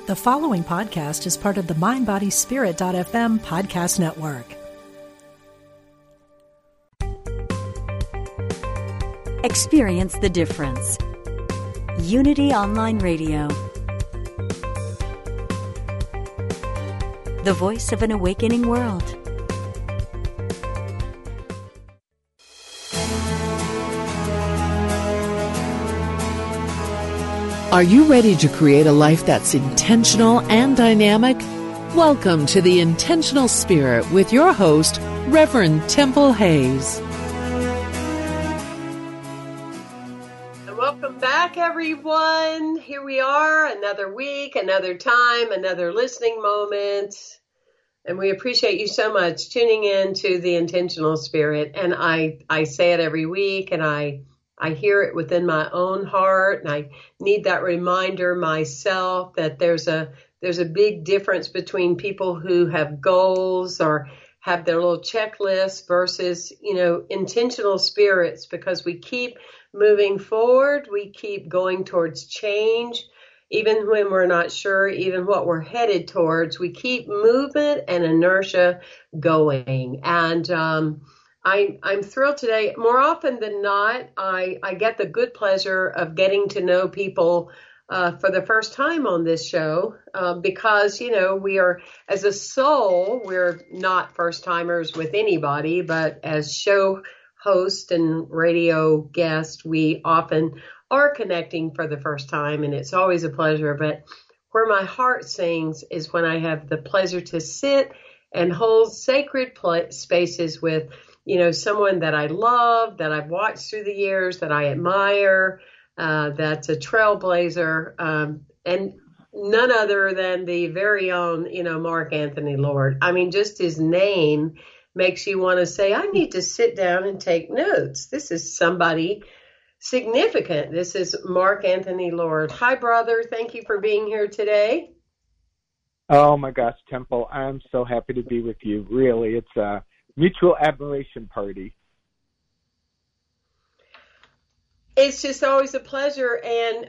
The following podcast is part of the MindBodySpirit.fm podcast network. Experience the difference. Unity Online Radio. The voice of an awakening world. Are you ready to create a life that's intentional and dynamic? Welcome to The Intentional Spirit with your host, Reverend Temple Hayes. Welcome back, everyone. Here we are, another week, another time, another listening moment. And we appreciate you so much tuning in to The Intentional Spirit. And I say it every week, and I hear it within my own heart, and I need that reminder myself that there's a big difference between people who have goals or have their little checklist versus, intentional spirits, because we keep moving forward, we keep going towards change, even when we're not sure even what we're headed towards. We keep movement and inertia going. And I'm thrilled today. More often than not, I get the good pleasure of getting to know people for the first time on this show because, we are, as a soul, we're not first timers with anybody, but as show host and radio guest, we often are connecting for the first time, and it's always a pleasure. But where my heart sings is when I have the pleasure to sit and hold sacred spaces with someone that I love, that I've watched through the years, that I admire, that's a trailblazer, and none other than the very own, Mark Anthony Lord. I mean, just his name makes you want to say, I need to sit down and take notes. This is somebody significant. This is Mark Anthony Lord. Hi, brother. Thank you for being here today. Oh, my gosh, Temple. I'm so happy to be with you. Really, it's a mutual admiration party. It's just always a pleasure, and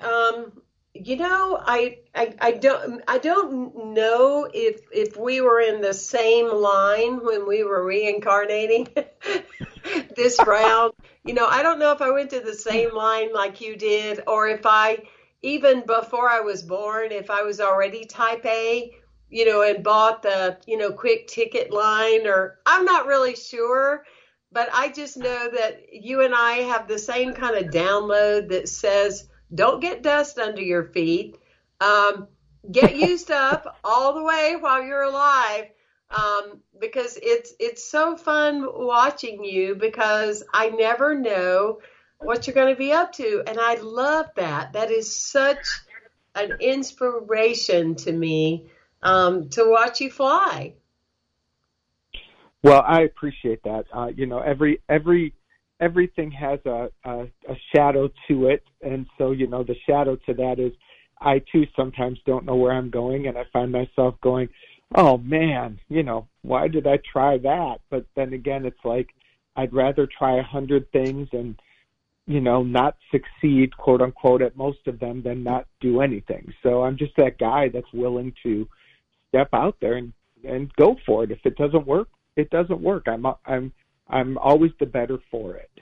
I don't know if we were in the same line when we were reincarnating this round. I don't know if I went to the same line like you did, or if I, even before I was born, if I was already type A, and bought the, quick ticket line, or I'm not really sure, but I just know that you and I have the same kind of download that says, don't get dust under your feet, get used up all the way while you're alive, because it's so fun watching you, because I never know what you're going to be up to. And I love that. That is such an inspiration to me. To watch you fly. Well, I appreciate that. Everything has a shadow to it, and so the shadow to that is I too sometimes don't know where I'm going, and I find myself going, oh man, why did I try that? But then again, it's like I'd rather try 100 things and not succeed, quote unquote, at most of them than not do anything. So I'm just that guy that's willing to step out there and go for it. If it doesn't work, it doesn't work. I'm always the better for it.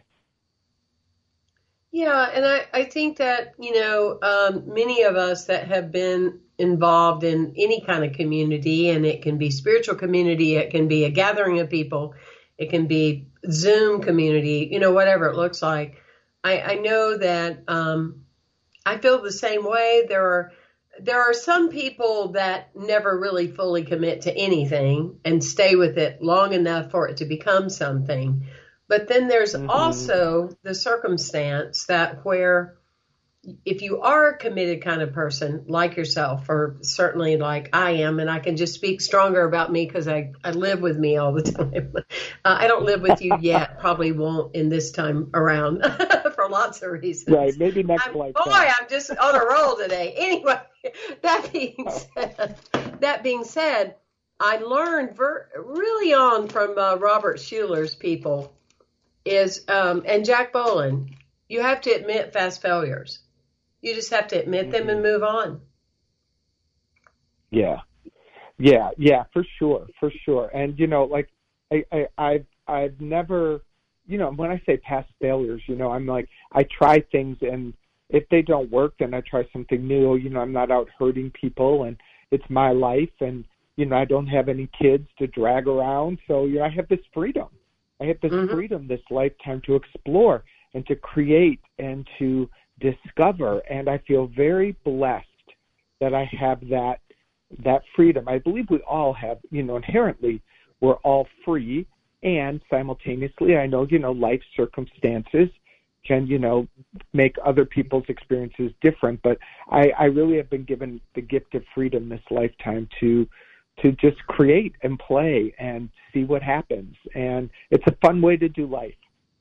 Yeah, and I think that many of us that have been involved in any kind of community, and it can be spiritual community, it can be a gathering of people, it can be Zoom community, whatever it looks like. I know that I feel the same way. There are some people that never really fully commit to anything and stay with it long enough for it to become something. But then there's also the circumstance that where if you are a committed kind of person like yourself, or certainly like I am, and I can just speak stronger about me because I live with me all the time. I don't live with you yet, probably won't in this time around for lots of reasons. Right, maybe next lifetime. Boy, I'm just on a roll today. Anyway, that being said, I learned really on from Robert Schuler's people is, and Jack Boland, you have to admit fast failures. You just have to admit them and move on. Yeah, for sure. And like I've never, when I say past failures, I'm like, I try things, and if they don't work, then I try something new. I'm not out hurting people, and it's my life, and I don't have any kids to drag around, so I have this freedom. I have this freedom, this lifetime to explore and to create and to discover, and I feel very blessed that I have that freedom. I believe we all have, inherently, we're all free, and simultaneously, I know, life circumstances can, make other people's experiences different, but I really have been given the gift of freedom this lifetime to just create and play and see what happens, and it's a fun way to do life.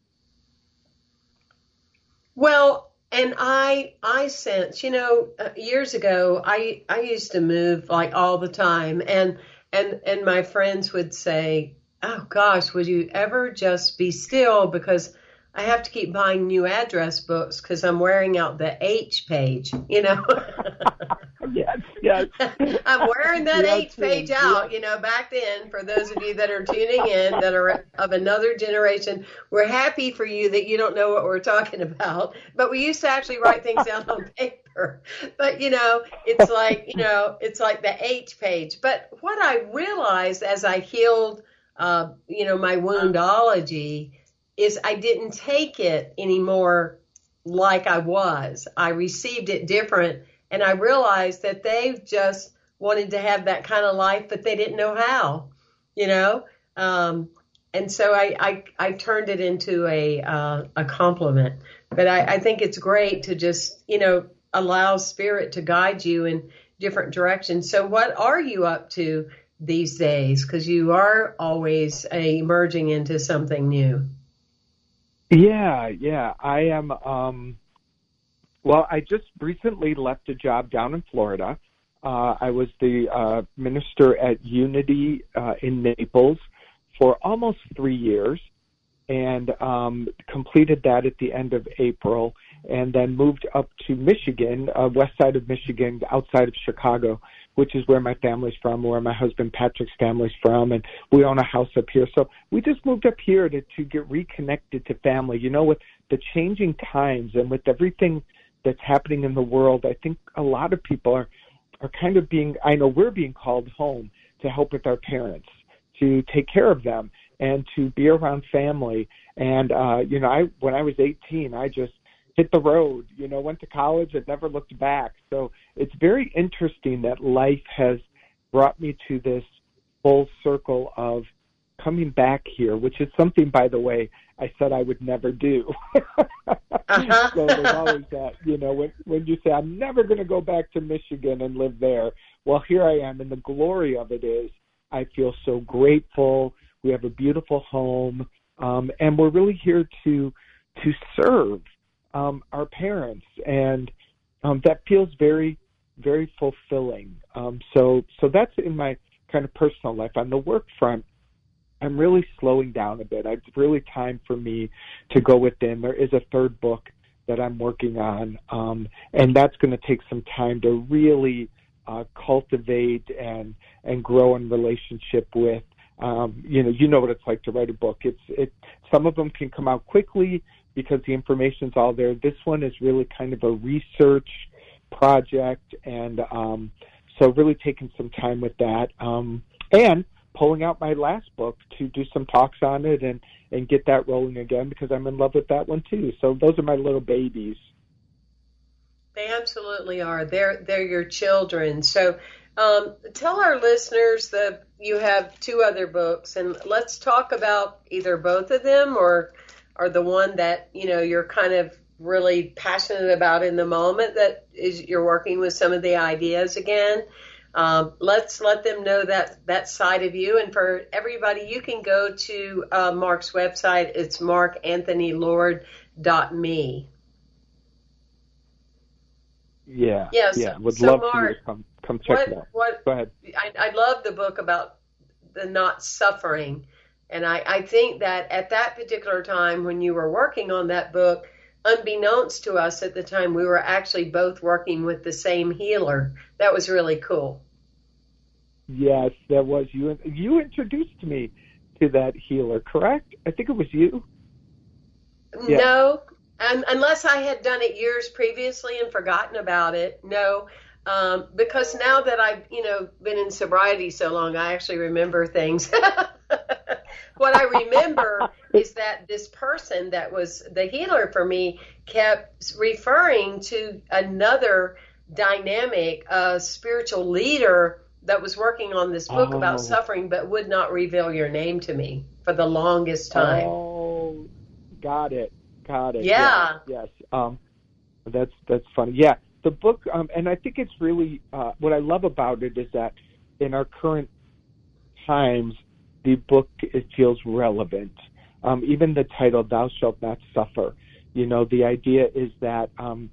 Well, and I sense, years ago, I used to move like all the time, and my friends would say, "Oh gosh, would you ever just be still? Because I have to keep buying new address books because I'm wearing out the H page, Yes. I'm wearing that H page out, back then, for those of you that are tuning in that are of another generation, we're happy for you that you don't know what we're talking about. But we used to actually write things down on paper. But, it's like, it's like the H page. But what I realized as I healed, my woundology is I didn't take it anymore like I was. I received it different. And I realized that they just wanted to have that kind of life, but they didn't know how, and so I turned it into a compliment. But I think it's great to just, allow spirit to guide you in different directions. So what are you up to these days? Because you are always emerging into something new. Yeah. I am. Well, I just recently left a job down in Florida. I was the minister at Unity in Naples for almost 3 years, and completed that at the end of April, and then moved up to Michigan, west side of Michigan, outside of Chicago, which is where my family's from, where my husband Patrick's family's from, and we own a house up here. So we just moved up here to get reconnected to family. With the changing times and with everything that's happening in the world, I think a lot of people are kind of I know we're being called home to help with our parents, to take care of them, and to be around family. And, when I was 18, I just hit the road, went to college and never looked back. So it's very interesting that life has brought me to this full circle of coming back here, which is something, by the way, I said I would never do. So there's always that, when you say, I'm never going to go back to Michigan and live there. Well, here I am, and the glory of it is I feel so grateful. We have a beautiful home, and we're really here to serve our parents, and that feels very, very fulfilling. So that's in my kind of personal life. On the work front, I'm really slowing down a bit. It's really time for me to go within. There is a third book that I'm working on, and that's going to take some time to really cultivate and grow in relationship with. You know what it's like to write a book. Some of them can come out quickly because the information's all there. This one is really kind of a research project, and so really taking some time with that, and pulling out my last book to do some talks on it and get that rolling again, because I'm in love with that one too. So those are my little babies. They absolutely are. They're your children. So tell our listeners that you have 2 other books, and let's talk about either both of them or the one that you're kind of really passionate about in the moment, that is you're working with some of the ideas again. Let's let them know that side of you. And for everybody, you can go to Mark's website. It's markanthonylord.me. Yeah. Yes. Yeah. Would so love Mark, for you to come check it out. Go ahead. I love the book about the not suffering. And I think that at that particular time when you were working on that book, unbeknownst to us at the time, we were actually both working with the same healer. That was really cool. Yes, that was you. You introduced me to that healer, correct? I think it was you. Yeah. No, unless I had done it years previously and forgotten about it. No, because now that I've, been in sobriety so long, I actually remember things. What I remember is that this person that was the healer for me kept referring to another dynamic, spiritual leader that was working on this book about suffering, but would not reveal your name to me for the longest time. Oh, got it. Yeah. Yes. That's funny. Yeah. The book, and I think it's really, what I love about it is that in our current times, the book, it feels relevant. Even the title, Thou Shalt Not Suffer. The idea is that,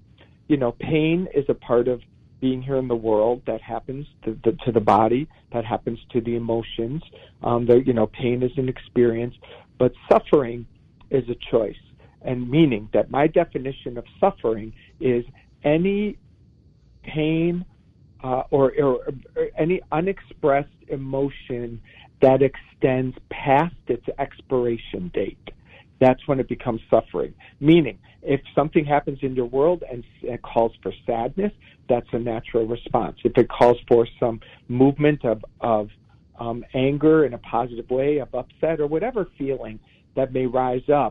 pain is a part of being here in the world. That happens to the body, that happens to the emotions. Pain is an experience, but suffering is a choice. And meaning that my definition of suffering is any pain or any unexpressed emotion that extends past its expiration date. That's when it becomes suffering. Meaning, if something happens in your world and it calls for sadness, that's a natural response. If it calls for some movement of anger in a positive way, of upset, or whatever feeling that may rise up,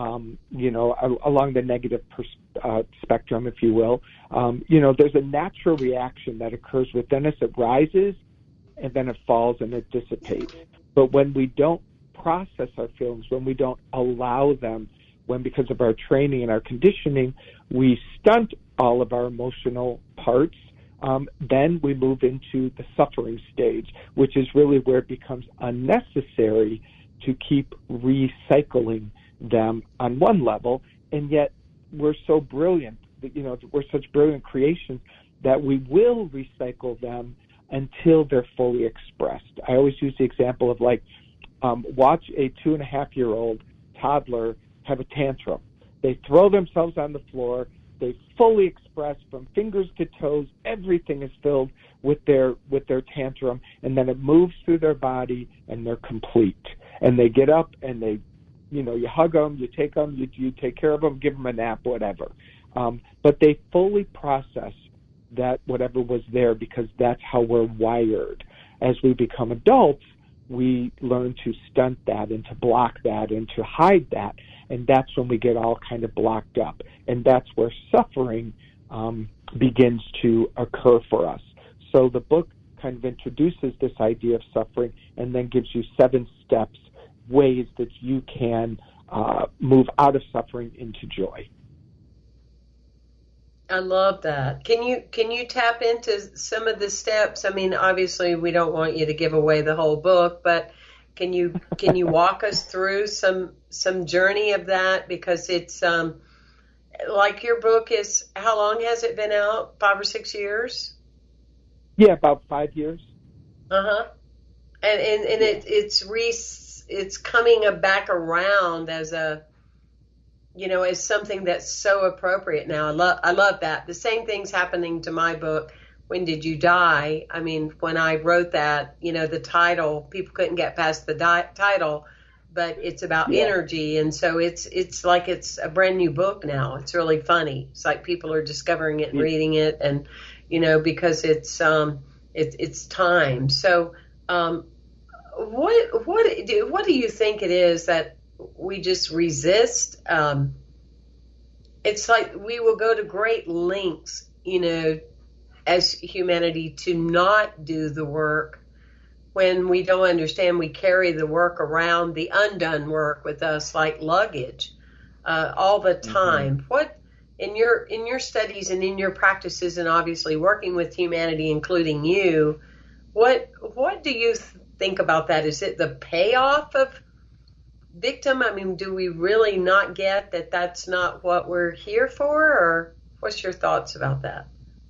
along the negative spectrum, if you will, there's a natural reaction that occurs within us. It rises, and then it falls, and it dissipates. But when we don't process our feelings, when we don't allow them, when because of our training and our conditioning, we stunt all of our emotional parts, then we move into the suffering stage, which is really where it becomes unnecessary to keep recycling them on one level. And yet we're so brilliant, we're such brilliant creations that we will recycle them until they're fully expressed. I always use the example of watch a 2.5-year-old toddler have a tantrum. They throw themselves on the floor. They fully express from fingers to toes. Everything is filled with their tantrum, and then it moves through their body, and they're complete. And they get up, and they, you hug them, you take them, you take care of them, give them a nap, whatever. But they fully process that whatever was there, because that's how we're wired. As we become adults, we learn to stunt that and to block that and to hide that, and that's when we get all kind of blocked up. And that's where suffering begins to occur for us. So the book kind of introduces this idea of suffering and then gives you 7 steps, ways that you can move out of suffering into joy. I love that. Can you tap into some of the steps? I mean, obviously we don't want you to give away the whole book, but can you walk us through some journey of that? Because it's like your book is, how long has it been out? 5 or 6 years? Yeah, about 5 years. And it's coming back around as a, as something that's so appropriate now. I love that. The same thing's happening to my book, When Did You Die? I mean, when I wrote that, the title, people couldn't get past the title, but it's about energy. And so it's like it's a brand new book now. It's really funny. It's like people are discovering it and reading it, and, because it's time. So, what do you think it is that we just resist? It's like we will go to great lengths, as humanity, to not do the work when we don't understand. We carry the work around, the undone work, with us like luggage all the time. Mm-hmm. What in your studies and in your practices, and obviously working with humanity, including you, what do you think about that? Is it the payoff of victim? I mean, do we really not get that that's not what we're here for? Or what's your thoughts about that?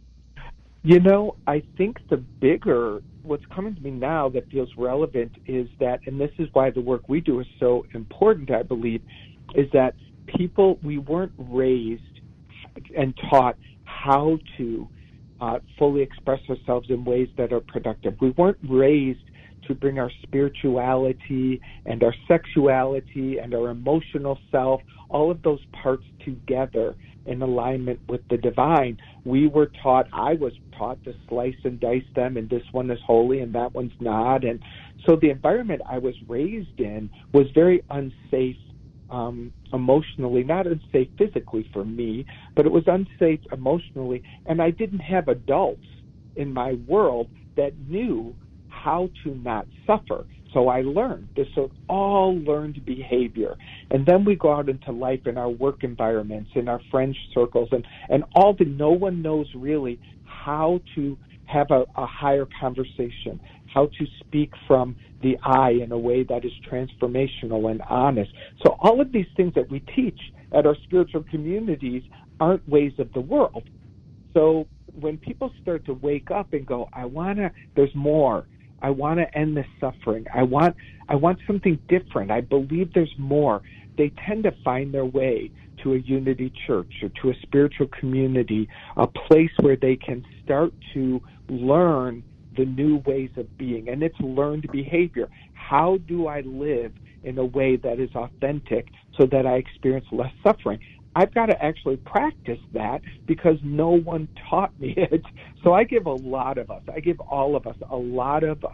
I think what's coming to me now that feels relevant is that, and this is why the work we do is so important, I believe, is that we weren't raised and taught how to fully express ourselves in ways that are productive. We weren't raised to bring our spirituality and our sexuality and our emotional self, all of those parts together in alignment with the divine. We were taught, I was taught to slice and dice them, and this one is holy and that one's not. And so the environment I was raised in was very unsafe emotionally, not unsafe physically for me, but it was unsafe emotionally. And I didn't have adults in my world that knew how to not suffer. So I learned. This is all learned behavior. And then we go out into life in our work environments, in our friend circles, and all the no one knows really how to have a higher conversation, how to speak from the I in a way that is transformational and honest. So all of these things that we teach at our spiritual communities aren't ways of the world. So when people start to wake up and go, there's more. I want to end this suffering. I want something different. I believe there's more. They tend to find their way to a unity church or to a spiritual community, a place where they can start to learn the new ways of being. And it's learned behavior. How do I live in a way that is authentic so that I experience less suffering? I've got to actually practice that because no one taught me it. So I give all of us a lot of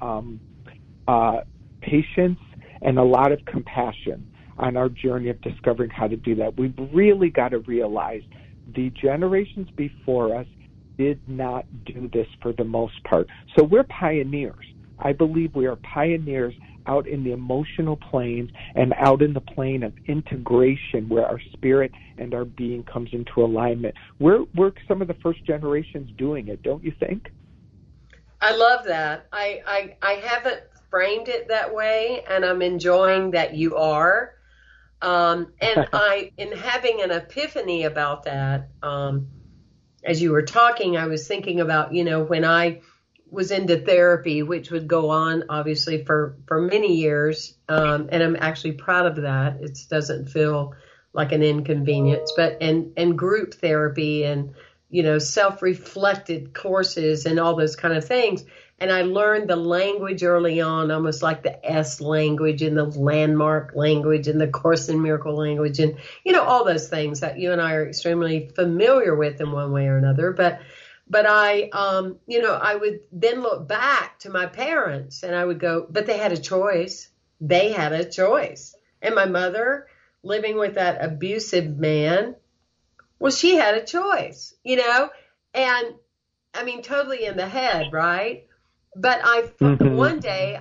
patience and a lot of compassion on our journey of discovering how to do that. We've really got to realize the generations before us did not do this for the most part. So we're pioneers. I believe we are pioneers out in the emotional planes and out in the plane of integration where our spirit and our being comes into alignment. We're some of the first generations doing it, don't you think? I love that. I haven't framed it that way, and I'm enjoying that you are. And in having an epiphany about that, as you were talking, I was thinking about, when I was into therapy, which would go on obviously for many years. And I'm actually proud of that. It doesn't feel like an inconvenience, but, and group therapy and, self-reflected courses and all those kind of things. And I learned the language early on, almost like the S language and the landmark language and the Course in Miracle language and, all those things that you and I are extremely familiar with in one way or another. But I, I would then look back to my parents and I would go, but they had a choice. They had a choice. And my mother living with that abusive man, well, she had a choice, and I mean, totally in the head, right? But one day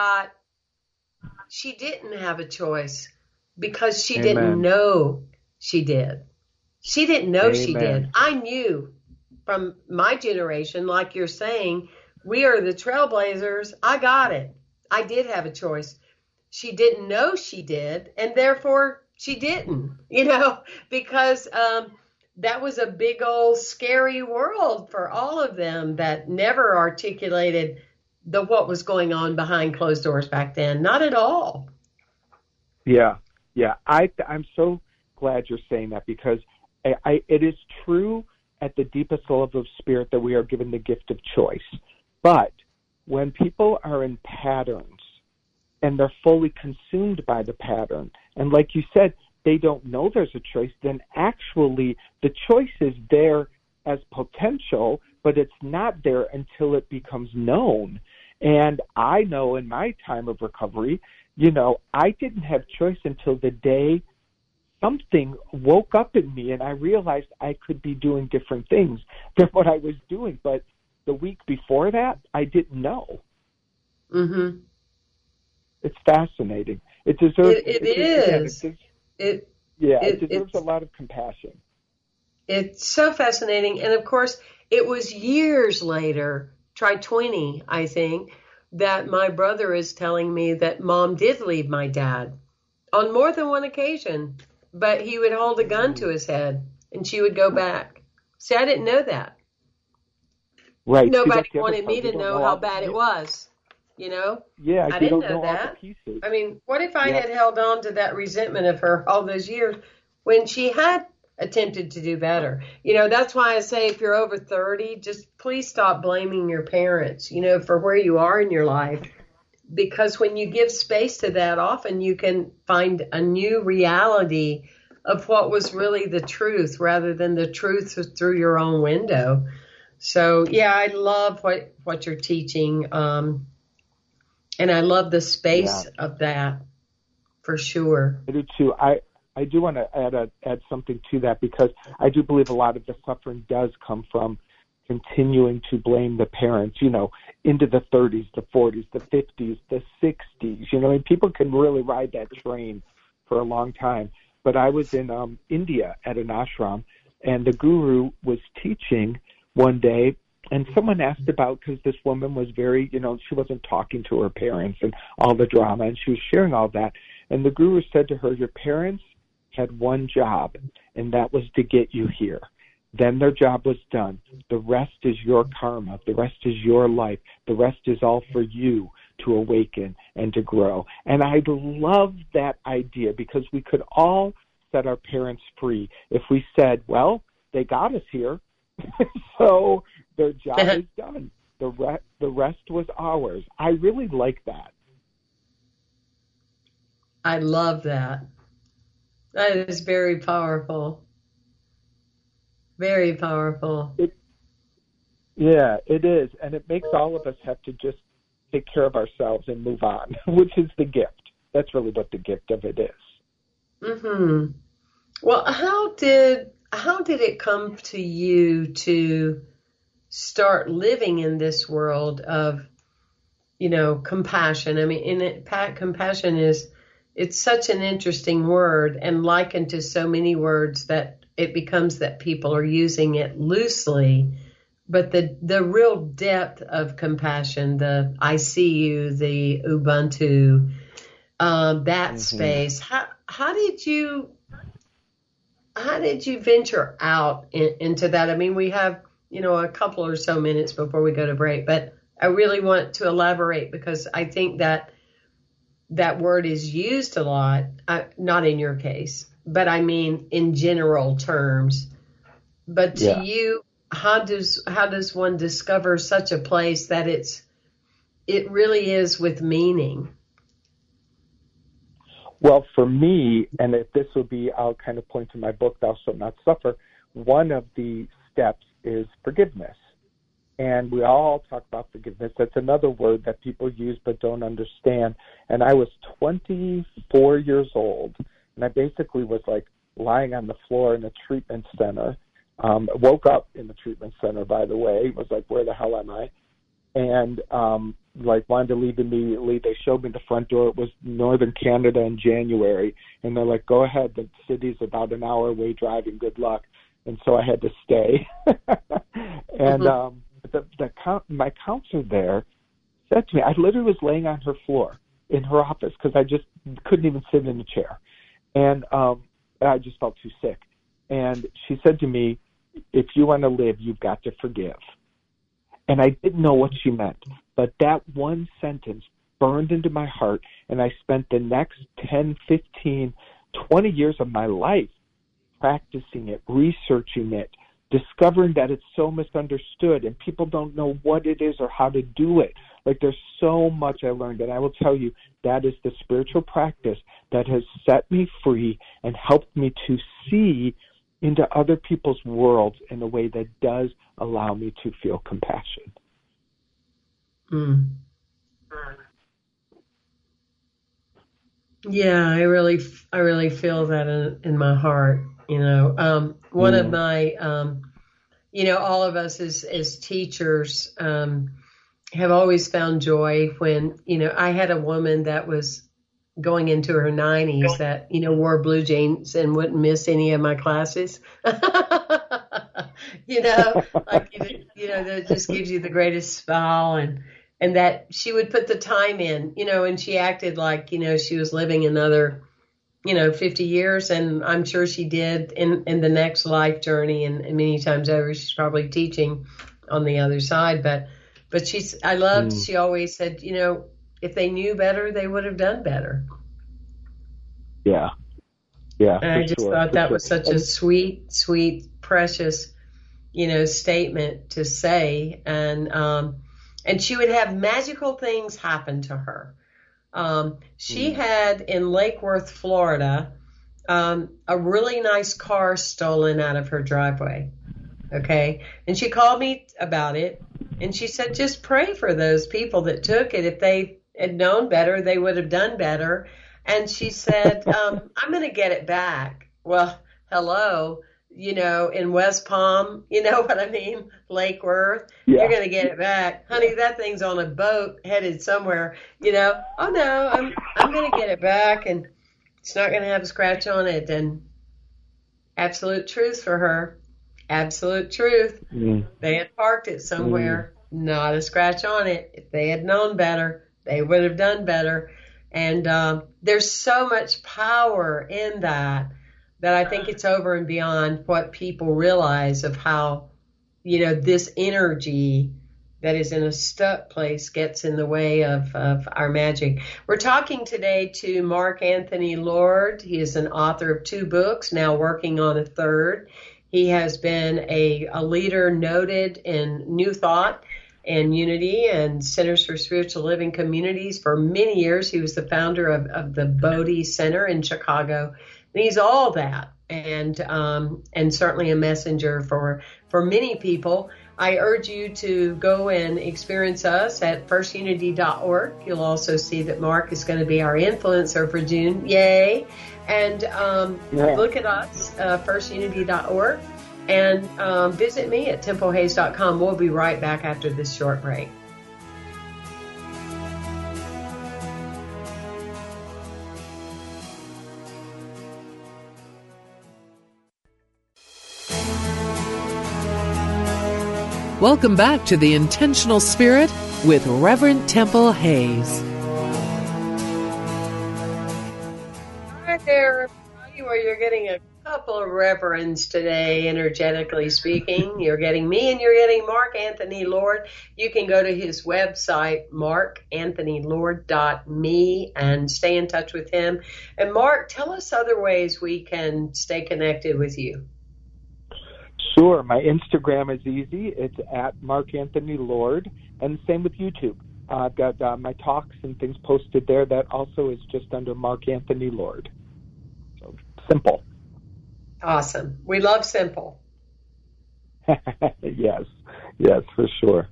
she didn't have a choice because she didn't know she did. She didn't know she did. I knew from my generation, like you're saying, we are the trailblazers. I got it. I did have a choice. She didn't know she did, and therefore she didn't, because that was a big old scary world for all of them that never articulated what was going on behind closed doors back then. Not at all. Yeah. I'm so glad you're saying that because it is true at the deepest level of spirit that we are given the gift of choice. But when people are in patterns and they're fully consumed by the pattern, and like you said, they don't know there's a choice, then actually the choice is there as potential, but it's not there until it becomes known. And I know in my time of recovery, I didn't have choice until the day something woke up in me and I realized I could be doing different things than what I was doing. But the week before that, I didn't know. Mm-hmm. It's fascinating. It deserves. It deserves a lot of compassion. It's so fascinating. And of course, it was years later, try 20, I think, that my brother is telling me that Mom did leave my dad on more than one occasion, but he would hold a gun to his head and she would go back. See, I didn't know that. Right. Nobody wanted me to know how bad it was. Yeah, I didn't know that. I mean, what if I had held on to that resentment of her all those years when she had attempted to do better. That's why I say if you're over 30, just please stop blaming your parents, for where you are in your life. Because when you give space to that, often you can find a new reality of what was really the truth rather than the truth through your own window. So, yeah, I love what you're teaching. And I love the space of that for sure. I do too. I do want to add something to that, because I do believe a lot of the suffering does come from continuing to blame the parents, into the 30s, the 40s, the 50s, the 60s. People can really ride that train for a long time. But I was in India at an ashram, and the guru was teaching one day, and someone asked about, because this woman was very, she wasn't talking to her parents and all the drama, and she was sharing all that. And the guru said to her, your parents had one job, and that was to get you here. Then their job was done. The rest is your karma. The rest is your life. The rest is all for you to awaken and to grow. And I love that idea, because we could all set our parents free if we said, well, they got us here, so their job is done. The rest was ours. I really like that. I love that. That is very powerful. Very powerful. It is. And it makes all of us have to just take care of ourselves and move on, which is the gift. That's really what the gift of it is. Mm-hmm. Well, how did it come to you to start living in this world of, compassion? I mean, compassion it's such an interesting word, and likened to so many words that it becomes that people are using it loosely. But the real depth of compassion, the I see you, the Ubuntu, that space. How did you venture out into that? I mean, we have, a couple or so minutes before we go to break, but I really want to elaborate, because I think that word is used a lot, not in your case, but I mean in general terms. But to you, how does one discover such a place that it really is with meaning? Well, for me, and this will be, I'll kind of point to my book, Thou Shalt Not Suffer, one of the steps is forgiveness. And we all talk about forgiveness. That's another word that people use but don't understand. And I was 24 years old, and I basically was like lying on the floor in a treatment center. Woke up in the treatment center, by the way. Was like, where the hell am I? And wanted to leave immediately. They showed me the front door. It was northern Canada in January, and they're like, go ahead. The city's about an hour away driving. Good luck. And so I had to stay. And my counselor there said to me, I literally was laying on her floor in her office because I just couldn't even sit in a chair. And I just felt too sick. And she said to me, if you want to live, you've got to forgive. And I didn't know what she meant, but that one sentence burned into my heart, and I spent the next 10, 15, 20 years of my life practicing it, researching it, discovering that it's so misunderstood and people don't know what it is or how to do it. Like, there's so much I learned, and I will tell you that is the spiritual practice that has set me free and helped me to see into other people's worlds in a way that does allow me to feel compassion. Yeah, I really feel that in my heart. One of my, all of us as teachers have always found joy when, I had a woman that was going into her 90s that, wore blue jeans and wouldn't miss any of my classes. That just gives you the greatest smile, and that she would put the time in, and she acted like, she was living another, 50 years. And I'm sure she did in the next life journey. And many times over, she's probably teaching on the other side. But I loved, she always said, if they knew better, they would have done better. Yeah. Yeah, And I just thought that was such a sweet, sweet, precious, statement to say. And she would have magical things happen to her. She had in Lake Worth, Florida, a really nice car stolen out of her driveway. Okay. And she called me about it. And she said, just pray for those people that took it. If they had known better, they would have done better. And she said, I'm going to get it back. Well, hello, in West Palm, you know what I mean? Lake Worth, You're going to get it back. Honey, that thing's on a boat headed somewhere, Oh, no, I'm going to get it back, and it's not going to have a scratch on it. And absolute truth for her. Absolute truth. They had parked it somewhere, not a scratch on it. If they had known better, they would have done better. And there's so much power in that I think it's over and beyond what people realize of how, this energy that is in a stuck place gets in the way of our magic. We're talking today to Mark Anthony Lord. He is an author of 2 books, now working on a 3rd. He has been a leader noted in New Thought and Unity and Centers for Spiritual Living Communities for many years. He was the founder of the Bodhi Center in Chicago. And he's all that, and certainly a messenger for many people. I urge you to go and experience us at firstunity.org. You'll also see that Mark is going to be our influencer for June. Yay! And look at us, firstunity.org, and visit me at templehayes.com. We'll be right back after this short break. Welcome back to The Intentional Spirit with Reverend Temple Hayes. Hi there, everybody. Well, you're getting a couple of reverends today, energetically speaking. You're getting me and you're getting Mark Anthony Lord. You can go to his website, markanthonylord.me, and stay in touch with him. And Mark, tell us other ways we can stay connected with you. Sure. My Instagram is easy. It's at Mark Anthony Lord, and the same with YouTube. I've got my talks and things posted there. That also is just under Mark Anthony Lord. So simple. Awesome. We love simple. Yes, for sure.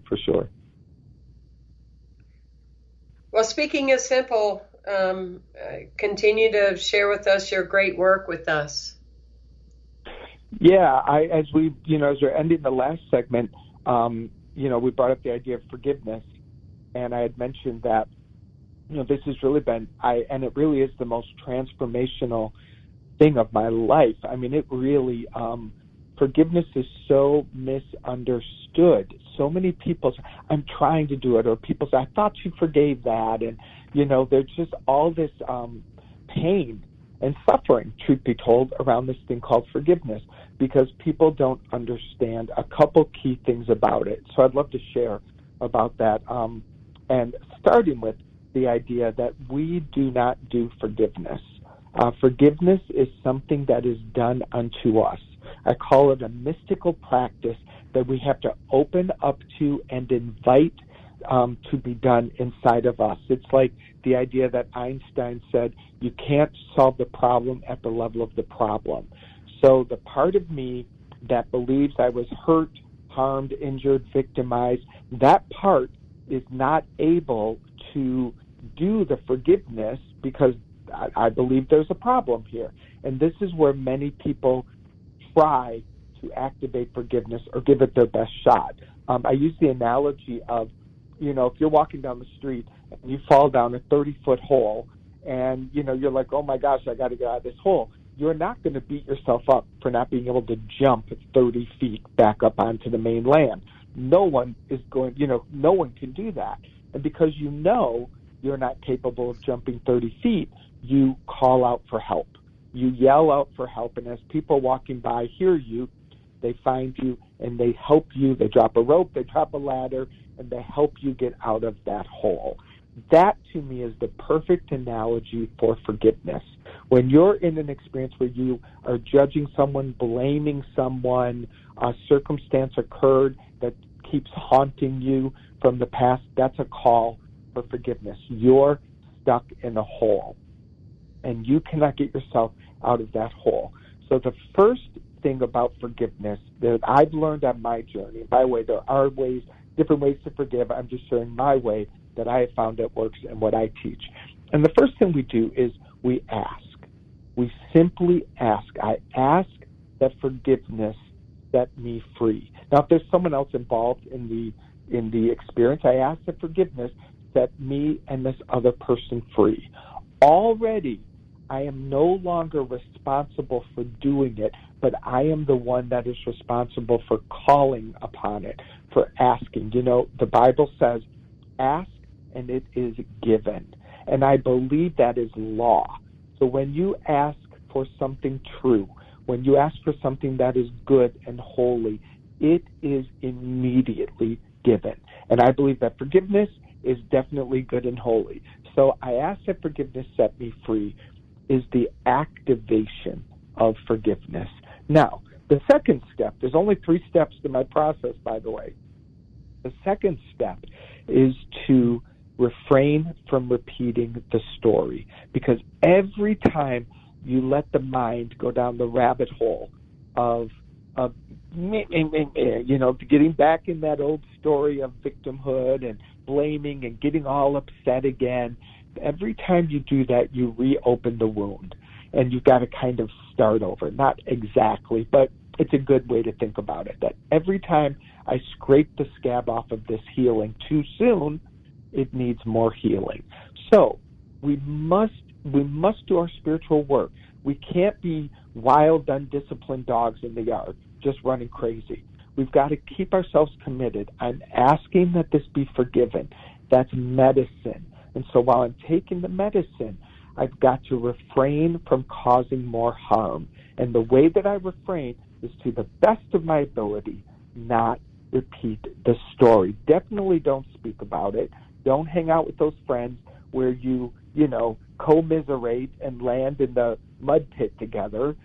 Well, speaking of simple, continue to share with us your great work with us. Yeah, as we're ending the last segment, we brought up the idea of forgiveness, and I had mentioned that, this has really been, and it really is the most transformational thing of my life. I mean, it really, forgiveness is so misunderstood. So many people say, I'm trying to do it, or people say, I thought you forgave that, and, there's just all this pain and suffering, truth be told, around this thing called forgiveness, because people don't understand a couple key things about it. So I'd love to share about that. And starting with the idea that we do not do forgiveness. Forgiveness is something that is done unto us. I call it a mystical practice that we have to open up to and invite to be done inside of us. It's like the idea that Einstein said, you can't solve the problem at the level of the problem. So the part of me that believes I was hurt, harmed, injured, victimized, that part is not able to do the forgiveness because I believe there's a problem here. And this is where many people try to activate forgiveness or give it their best shot. I use the analogy of, if you're walking down the street and you fall down a 30-foot hole and, you're like, oh my gosh, I got to get out of this hole. You're not going to beat yourself up for not being able to jump 30 feet back up onto the main land. No one is going, no one can do that. And because you're not capable of jumping 30 feet, you call out for help. You yell out for help, and as people walking by hear you, they find you and they help you. They drop a rope, they drop a ladder, and they help you get out of that hole. That, to me, is the perfect analogy for forgiveness. When you're in an experience where you are judging someone, blaming someone, a circumstance occurred that keeps haunting you from the past, that's a call for forgiveness. You're stuck in a hole, and you cannot get yourself out of that hole. So the first thing about forgiveness that I've learned on my journey, by the way, there are different ways to forgive. I'm just sharing my way that I have found that works and what I teach. And the first thing we do is we ask. We simply ask. I ask that forgiveness set me free. Now, if there's someone else involved in the experience, I ask that forgiveness set me and this other person free. Already, I am no longer responsible for doing it, but I am the one that is responsible for calling upon it, for asking. You know, the Bible says, ask and it is given. And I believe that is law. So when you ask for something true, when you ask for something that is good and holy, it is immediately given. And I believe that forgiveness is definitely good and holy. So I ask that forgiveness set me free is the activation of forgiveness. Now, the second step, there's only 3 steps to my process, by the way. The second step is to refrain from repeating the story, because every time you let the mind go down the rabbit hole of getting back in that old story of victimhood and blaming and getting all upset again, every time you do that, you reopen the wound, and you've got to kind of start over. Not exactly, but it's a good way to think about it, that every time I scrape the scab off of this healing too soon, it needs more healing. So we must do our spiritual work. We can't be wild, undisciplined dogs in the yard just running crazy. We've got to keep ourselves committed. I'm asking that this be forgiven. That's medicine. And so while I'm taking the medicine, I've got to refrain from causing more harm. And the way that I refrain is, to the best of my ability, not repeat the story. Definitely don't speak about it. Don't hang out with those friends where you commiserate and land in the mud pit together.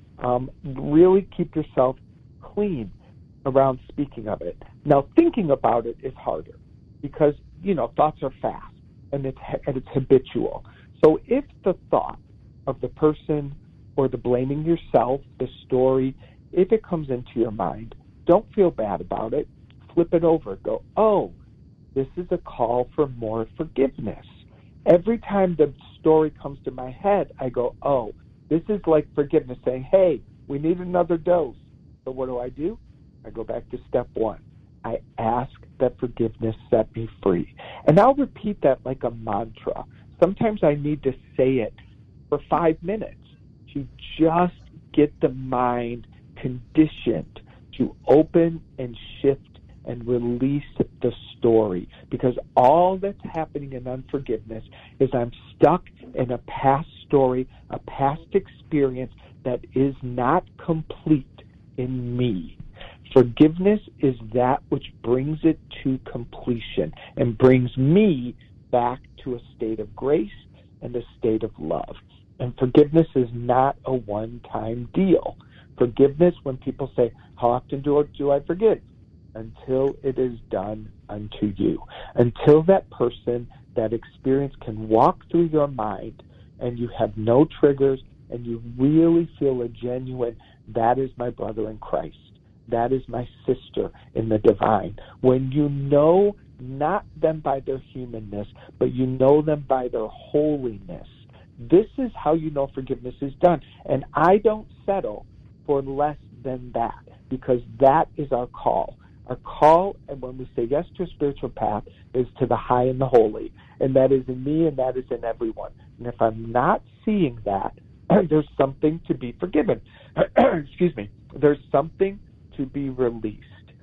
Really keep yourself clean around speaking of it. Now, thinking about it is harder because, thoughts are fast and it's habitual. So if the thought of the person or the blaming yourself, the story, if it comes into your mind, don't feel bad about it. Flip it over. Go, oh, this is a call for more forgiveness. Every time the story comes to my head, I go, oh, this is like forgiveness saying, hey, we need another dose. So what do? I go back to step 1. I ask that forgiveness set me free. And I'll repeat that like a mantra. Sometimes I need to say it for 5 minutes to just get the mind conditioned to open and shift and release the story, because all that's happening in unforgiveness is I'm stuck in a past story, a past experience that is not complete in me. Forgiveness is that which brings it to completion and brings me back to a state of grace and a state of love. And forgiveness is not a one-time deal. Forgiveness, when people say, how often do I forgive? Until it is done unto you. Until that person, that experience can walk through your mind and you have no triggers and you really feel a genuine, that is my brother in Christ. That is my sister in the divine. When you know not them by their humanness, but you know them by their holiness, this is how you know forgiveness is done. And I don't settle for less than that, because that is our call. Our call, and when we say yes to a spiritual path, is to the high and the holy. And that is in me and that is in everyone. And if I'm not seeing that, there's something to be forgiven. Excuse me. There's something to be released.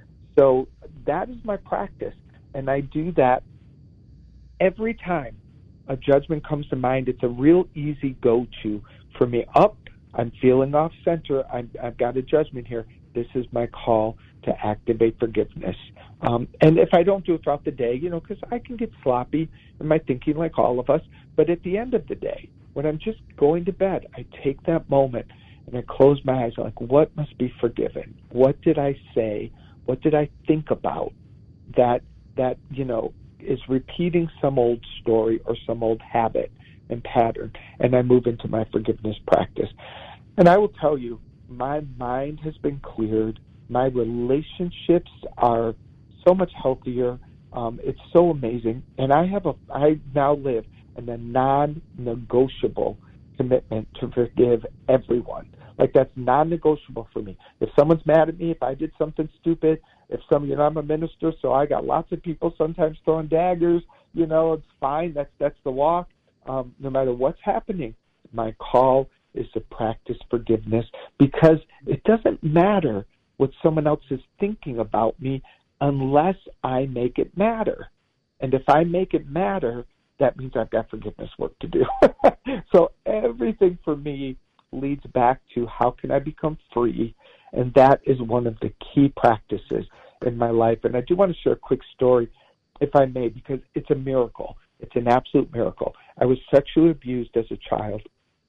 So that is my practice. And I do that every time a judgment comes to mind. It's a real easy go-to for me. I'm feeling off center. I've got a judgment here. this is my call to activate forgiveness. And if I don't do it throughout the day, because I can get sloppy in my thinking like all of us, but at the end of the day, when I'm just going to bed, I take that moment and I close my eyes. I'm like, what must be forgiven? What did I say? What did I think about that is repeating some old story or some old habit and pattern? And I move into my forgiveness practice. And I will tell you, my mind has been cleared. My relationships are so much healthier. It's so amazing. And I now live in a non-negotiable commitment to forgive everyone. Like, that's non-negotiable for me. If someone's mad at me, if I did something stupid, I'm a minister, so I got lots of people sometimes throwing daggers, it's fine. That's the walk. No matter what's happening, my call is to practice forgiveness, because it doesn't matter what someone else is thinking about me unless I make it matter. And if I make it matter, that means I've got forgiveness work to do. So everything for me leads back to how can I become free? And that is one of the key practices in my life. And I do want to share a quick story, if I may, because it's a miracle. It's an absolute miracle. I was sexually abused as a child,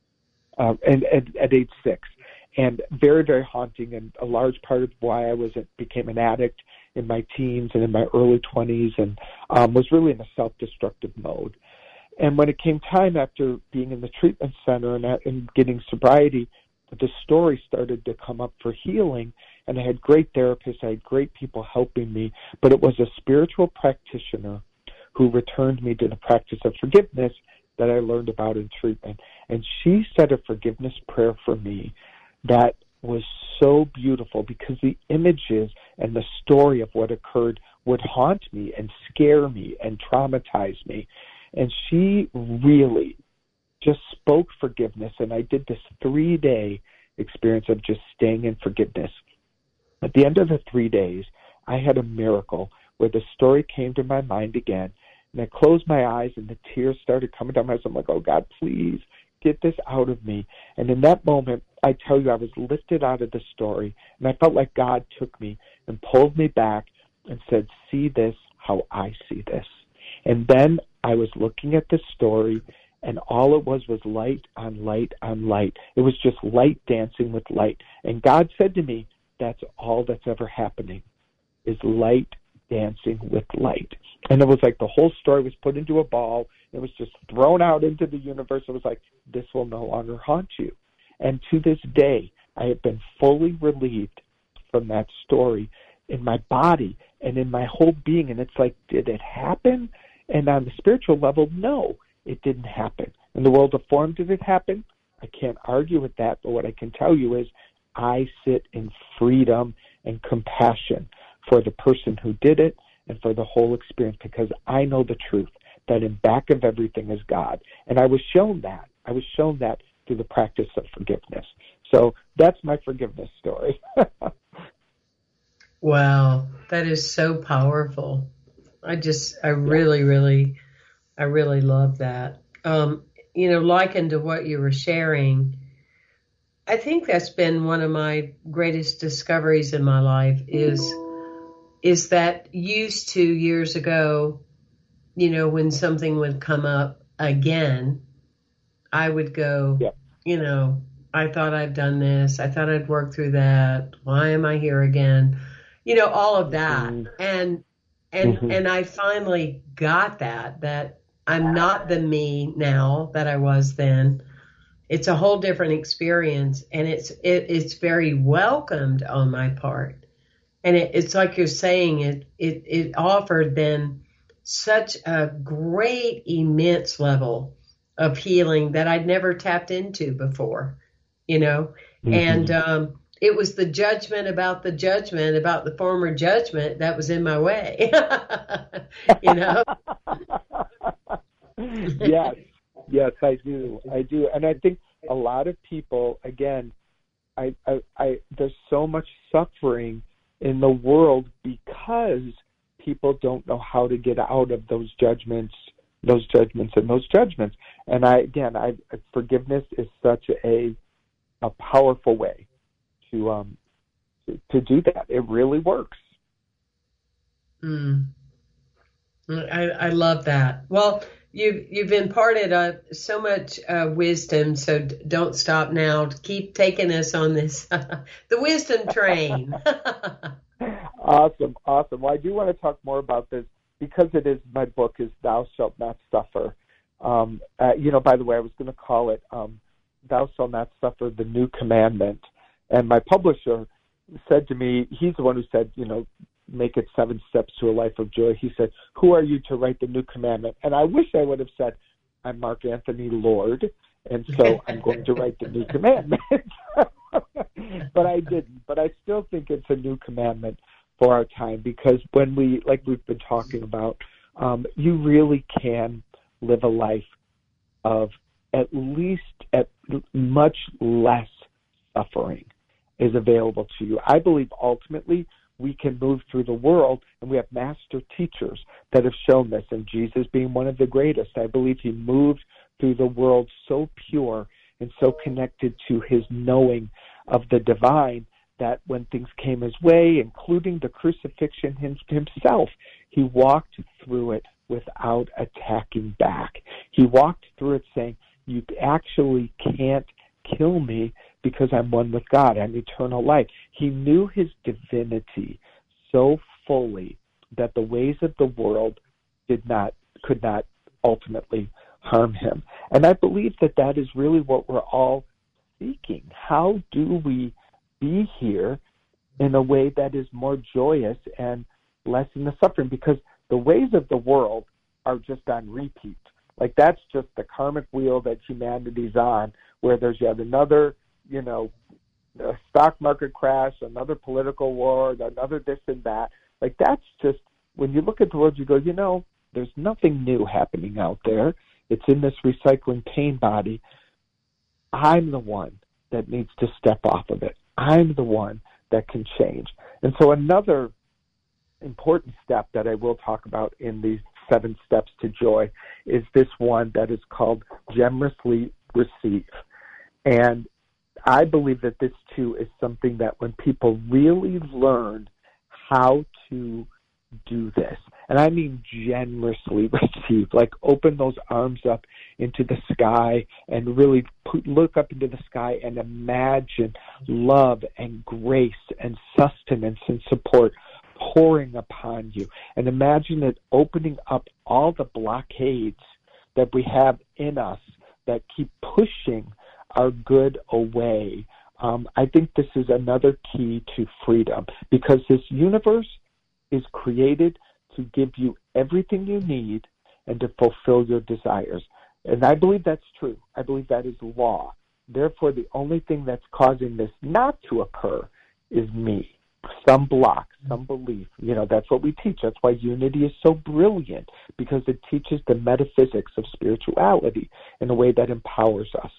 and at age 6, and very, very haunting, and a large part of why I became an addict in my teens and in my early 20s, and was really in a self-destructive mode. And when it came time after being in the treatment center and getting sobriety, the story started to come up for healing, and I had great therapists, I had great people helping me, but it was a spiritual practitioner who returned me to the practice of forgiveness that I learned about in treatment. And she said a forgiveness prayer for me that was so beautiful, because the images and the story of what occurred would haunt me and scare me and traumatize me. And she really just spoke forgiveness, and I did this 3-day experience of just staying in forgiveness. At the end of the 3 days, I had a miracle where the story came to my mind again, and I closed my eyes, and the tears started coming down my eyes. I'm like, oh, God, please get this out of me. And in that moment, I tell you, I was lifted out of the story, and I felt like God took me and pulled me back and said, see this how I see this. And then I was looking at the story, and all it was light on light on light. It was just light dancing with light. And God said to me, that's all that's ever happening, is light dancing with light. And it was like the whole story was put into a ball. It was just thrown out into the universe. It was like, this will no longer haunt you. And to this day, I have been fully relieved from that story in my body and in my whole being. And it's like, did it happen? And on the spiritual level, no, it didn't happen. In the world of form, did it happen? I can't argue with that, but what I can tell you is I sit in freedom and compassion for the person who did it and for the whole experience, because I know the truth, that in back of everything is God. And I was shown that. I was shown that through the practice of forgiveness. So that's my forgiveness story. Wow, that is so powerful. I really love that. Likened to what you were sharing, I think that's been one of my greatest discoveries in my life is that used to years ago, when something would come up again, I would go, I thought I'd done this. I thought I'd worked through that. Why am I here again? All of that. And I finally got that I'm not the me now that I was then. It's a whole different experience, and it's very welcomed on my part. And it's like you're saying, it offered then such a great, immense level of healing that I'd never tapped into before, and it was the judgment about the former judgment that was in my way, Yes, I do. And I think a lot of people, again, there's so much suffering in the world because people don't know how to get out of those judgments. And forgiveness is such a powerful way to to do that. It really works. I love that. Well, you've imparted so much wisdom, so don't stop now. Keep taking us on this the wisdom train. Awesome. Well, I do want to talk more about this because it is my book is Thou Shalt Not Suffer. By the way, I was going to call it Thou Shalt Not Suffer, the New Commandment. And my publisher said to me, he's the one who said, make it 7 steps to a life of joy. He said, who are you to write the New Commandment? And I wish I would have said, I'm Mark Anthony Lord, and so I'm going to write the New Commandment. But I didn't. But I still think it's a new commandment for our time, because when like we've been talking about, you really can live a life of at much less suffering is available to you. I believe ultimately we can move through the world, and we have master teachers that have shown this, and Jesus being one of the greatest. I believe he moved through the world so pure and so connected to his knowing of the divine that when things came his way, including the crucifixion himself, he walked through it without attacking back. He walked through it saying, you actually can't kill me because I'm one with God. I'm eternal life. He knew his divinity so fully that the ways of the world could not ultimately harm him. And I believe that is really what we're all seeking. How do we be here in a way that is more joyous and less in the suffering? Because the ways of the world are just on repeat. Like, that's just the karmic wheel that humanity's on, where there's yet another, a stock market crash, another political war, another this and that. Like, that's just, when you look at the world, you go, there's nothing new happening out there. It's in this recycling pain body. I'm the one that needs to step off of it. I'm the one that can change. And so another important step that I will talk about in these 7 steps to joy is this one that is called generously receive. And I believe that this too is something that when people really learn how to do this, and I mean generously receive, like open those arms up into the sky and really look up into the sky and imagine love and grace and sustenance and support pouring upon you. And imagine it opening up all the blockades that we have in us that keep pushing our good away. I think this is another key to freedom, because this universe is created to give you everything you need and to fulfill your desires. And I believe that's true. I believe that is law. Therefore, the only thing that's causing this not to occur is me. Some block, some belief. That's what we teach. That's why unity is so brilliant, because it teaches the metaphysics of spirituality in a way that empowers us.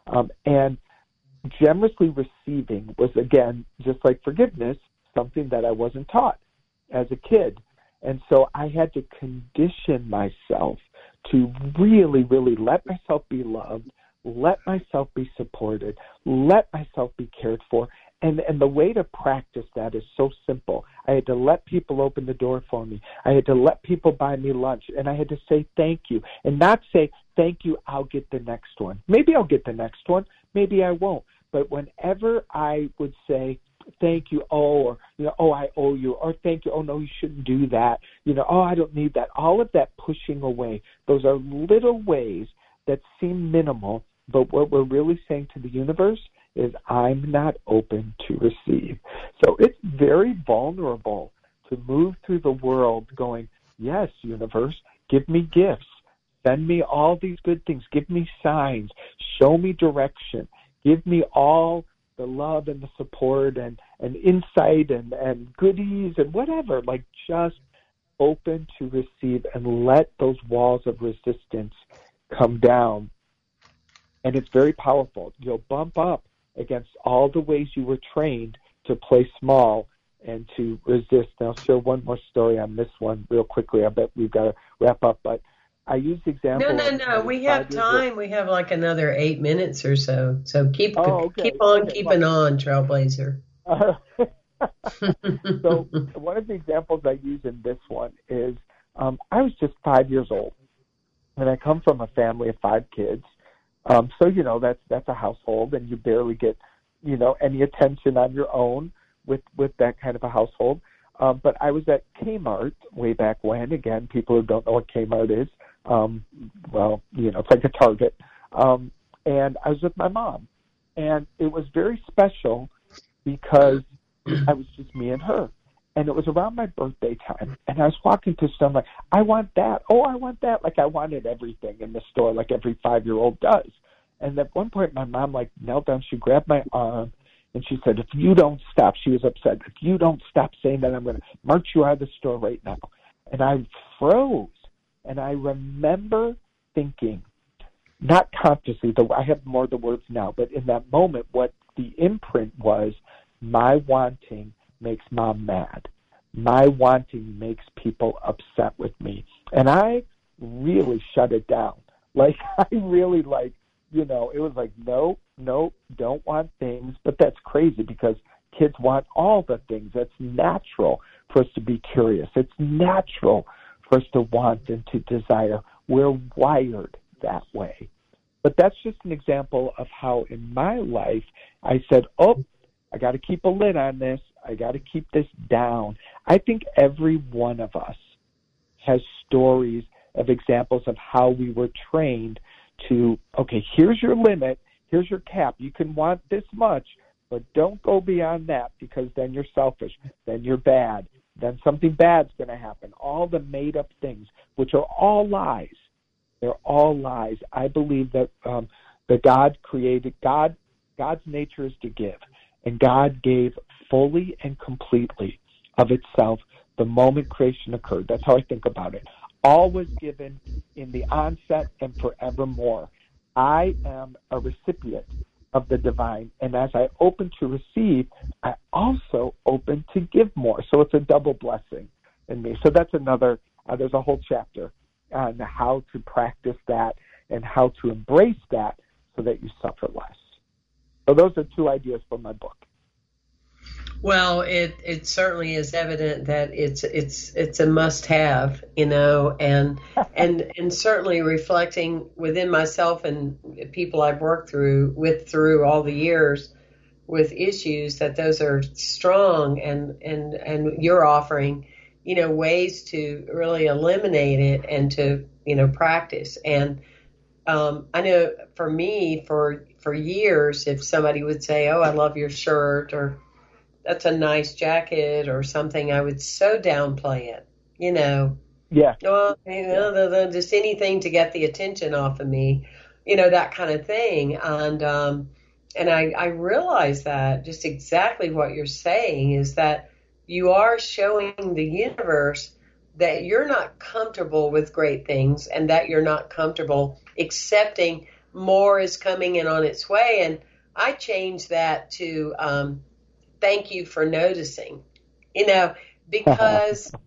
And generously receiving was, again, just like forgiveness, something that I wasn't taught as a kid. And so I had to condition myself to really, really let myself be loved, let myself be supported, let myself be cared for. And the way to practice that is so simple. I had to let people open the door for me. I had to let people buy me lunch. And I had to say thank you, and not say, thank you, I'll get the next one. Maybe I'll get the next one. Maybe I won't. But whenever I would say, thank you, I owe you, or thank you, oh, no, you shouldn't do that, oh, I don't need that. All of that pushing away, those are little ways that seem minimal, but what we're really saying to the universe is, I'm not open to receive. So it's very vulnerable to move through the world going, yes, universe, give me gifts. Send me all these good things. Give me signs. Show me direction. Give me all the love and the support and insight and goodies and whatever. Like, just open to receive and let those walls of resistance come down. And it's very powerful. You'll bump up against all the ways you were trained to play small and to resist. And I'll share one more story on this one real quickly. I bet we've got to wrap up, but I use the example. No. We have time. We have like another 8 minutes or so. So keep on keeping on, Trailblazer. So one of the examples I use in this one is I was just 5 years old, and I come from a family of 5 kids. So, that's a household, and you barely get, any attention on your own with that kind of a household. But I was at Kmart way back when. Again, people who don't know what Kmart is, it's like a Target. And I was with my mom. And it was very special because I was just me and her. And it was around my birthday time. And I was walking to store, I'm like, I want that. Oh, I want that. Like I wanted everything in the store, like every 5-year-old does. And at one point, my mom knelt down. She grabbed my arm. And she said, if you don't stop, she was upset, if you don't stop saying that, I'm going to march you out of the store right now. And I froze. And I remember thinking, not consciously, though I have more of the words now, but in that moment, what the imprint was, my wanting makes Mom mad. My wanting makes people upset with me. And I really shut it down. Like, I really it was like, no, don't want things. But that's crazy because kids want all the things. That's natural for us to be curious. It's natural for us to want and to desire. We're wired that way. But that's just an example of how in my life I said, I got to keep a lid on this. I got to keep this down. I think every one of us has stories of examples of how we were trained to, okay, here's your limit, here's your cap. You can want this much, but don't go beyond that because then you're selfish, then you're bad, then something bad's going to happen. All the made-up things, which are all lies. They're all lies. I believe that God's nature is to give, and God gave fully and completely of itself the moment creation occurred. That's how I think about it. All was given in the onset and forevermore. I am a recipient of the divine, and as I open to receive, I also open to give more. So it's a double blessing in me. So that's another, there's a whole chapter on how to practice that and how to embrace that so that you suffer less. So those are 2 ideas from my book. Well, it certainly is evident that it's a must-have, and certainly reflecting within myself and people I've worked through all the years with issues, that those are strong, and you're offering, ways to really eliminate it and to, practice. And I know for me, for years, if somebody would say, "Oh, I love your shirt," or "That's a nice jacket," or something, I would so downplay it, Yeah. Well, just anything to get the attention off of me, that kind of thing. And I realize that just exactly what you're saying is that you are showing the universe that you're not comfortable with great things and that you're not comfortable accepting more is coming in on its way. And I changed that to, thank you for noticing, because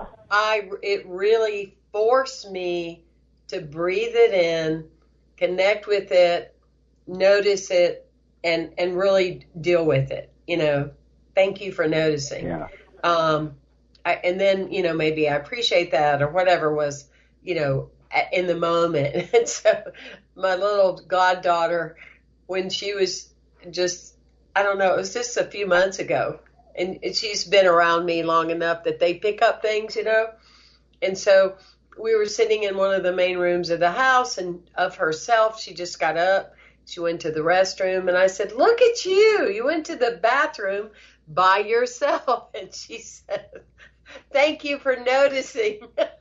it really forced me to breathe it in, connect with it, notice it, and really deal with it. Thank you for noticing. Yeah. And then, maybe I appreciate that or whatever was, in the moment. And so my little goddaughter, when she was just, I don't know, it was just a few months ago, and she's been around me long enough that they pick up things, And so we were sitting in one of the main rooms of the house, and of herself, she just got up. She went to the restroom, and I said, "Look at you. You went to the bathroom by yourself." And she said, "Thank you for noticing."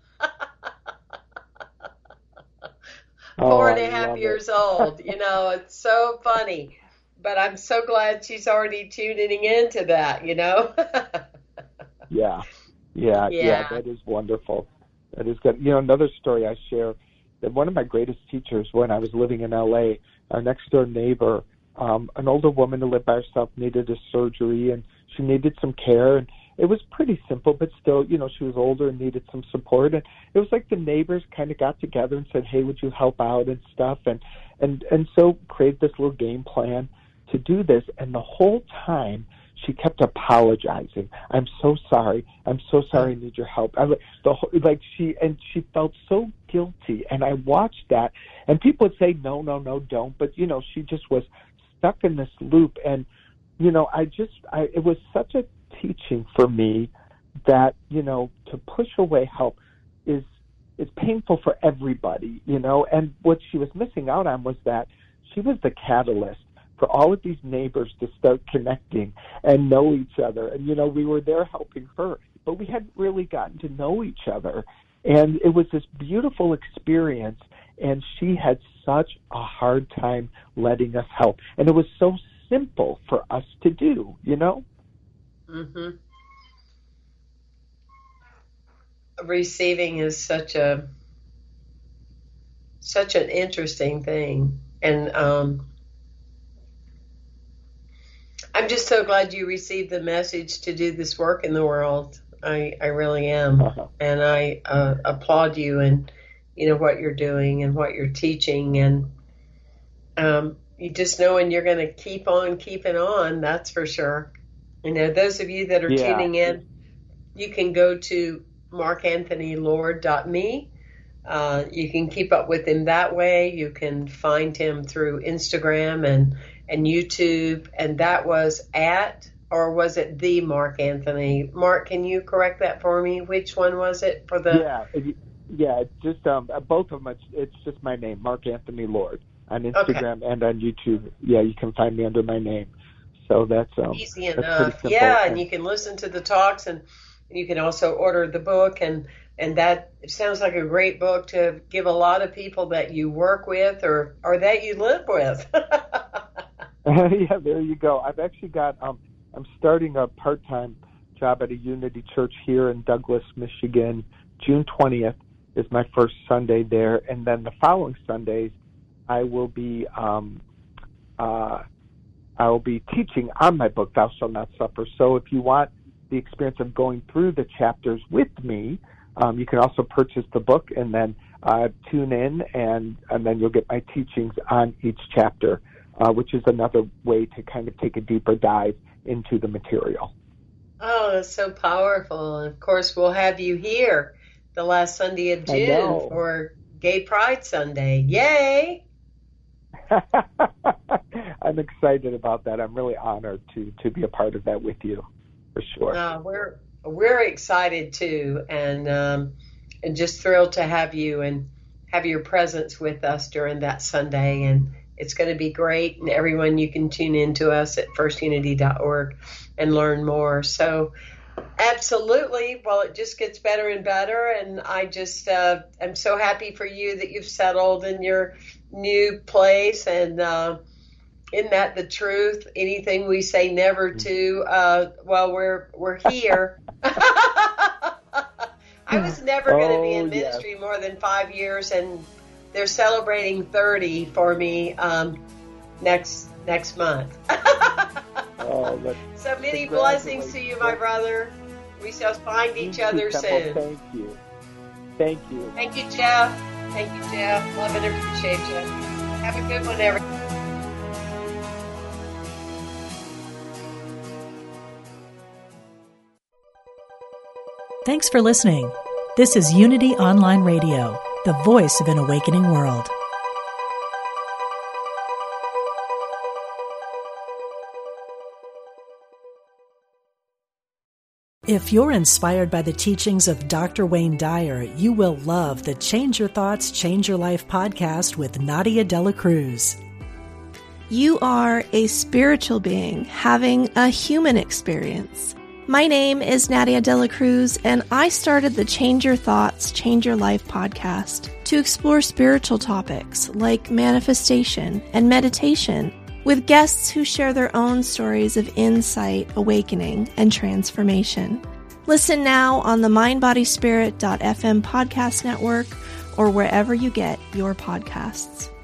4.5 years old. It's so funny. But I'm so glad she's already tuning into that, Yeah, that is wonderful. That is good. Another story I share, that one of my greatest teachers when I was living in L.A., our next door neighbor, an older woman who lived by herself, needed a surgery, and she needed some care, and it was pretty simple, but still, she was older and needed some support, and it was like the neighbors kind of got together and said, "Hey, would you help out?" and stuff, and so created this little game plan to do this. And the whole time she kept apologizing. I'm so sorry. I'm so sorry. I need your help. She felt so guilty. And I watched that, and people would say, no, don't. But, she just was stuck in this loop. And, it was such a teaching for me that, to push away help is painful for everybody, and what she was missing out on was that she was the catalyst for all of these neighbors to start connecting and know each other. And, we were there helping her, but we hadn't really gotten to know each other. And it was this beautiful experience, and she had such a hard time letting us help. And it was so simple for us to do, Mm-hmm. Receiving is such an interesting thing. And I'm just so glad you received the message to do this work in the world. I really am. Uh-huh. And I applaud you and, what you're doing and what you're teaching. And you just knowing you're going to keep on keeping on, that's for sure. Those of you that are tuning in, you can go to markanthonylord.me. You can keep up with him that way. You can find him through Instagram and YouTube. And that was or was it the Mark Anthony? Mark, can you correct that for me? Which one was it for the? Yeah, just both of them. It's just my name, Mark Anthony Lord, on Instagram and on YouTube. Yeah, you can find me under my name. So that's easy enough. Yeah, and you can listen to the talks, and you can also order the book, and that sounds like a great book to give a lot of people that you work with or that you live with. Yeah, there you go. I've actually got I'm starting a part-time job at a Unity Church here in Douglas, Michigan. June 20th is my first Sunday there, and then the following Sundays I will be teaching on my book, Thou Shalt Not Suffer. So if you want the experience of going through the chapters with me, you can also purchase the book and then tune in, and then you'll get my teachings on each chapter, which is another way to kind of take a deeper dive into the material. Oh, that's so powerful. And of course, we'll have you here the last Sunday of June for Gay Pride Sunday. Yay! I'm excited about that. I'm really honored to be a part of that with you, for sure. We're excited too, and just thrilled to have you and have your presence with us during that Sunday. And it's going to be great. And everyone, you can tune in to us at firstunity.org and learn more. So absolutely. Well, it just gets better and better. And I just I'm so happy for you that you've settled in your new place. And isn't that the truth? Anything we say never to, we're here. I was never going to be in ministry more than 5 years, and they're celebrating 30 for me next month. So many blessings to you, my brother. We shall find each other soon. Thank you. Thank you. Thank you, Jeff. Thank you, Jeff. Love and appreciate you. Have a good one, everyone. Thanks for listening. This is Unity Online Radio, the voice of an awakening world. If you're inspired by the teachings of Dr. Wayne Dyer, you will love the Change Your Thoughts, Change Your Life podcast with Nadia Dela Cruz. You are a spiritual being having a human experience. My name is Nadia Dela Cruz, and I started the Change Your Thoughts, Change Your Life podcast to explore spiritual topics like manifestation and meditation with guests who share their own stories of insight, awakening, and transformation. Listen now on the mindbodyspirit.fm podcast network or wherever you get your podcasts.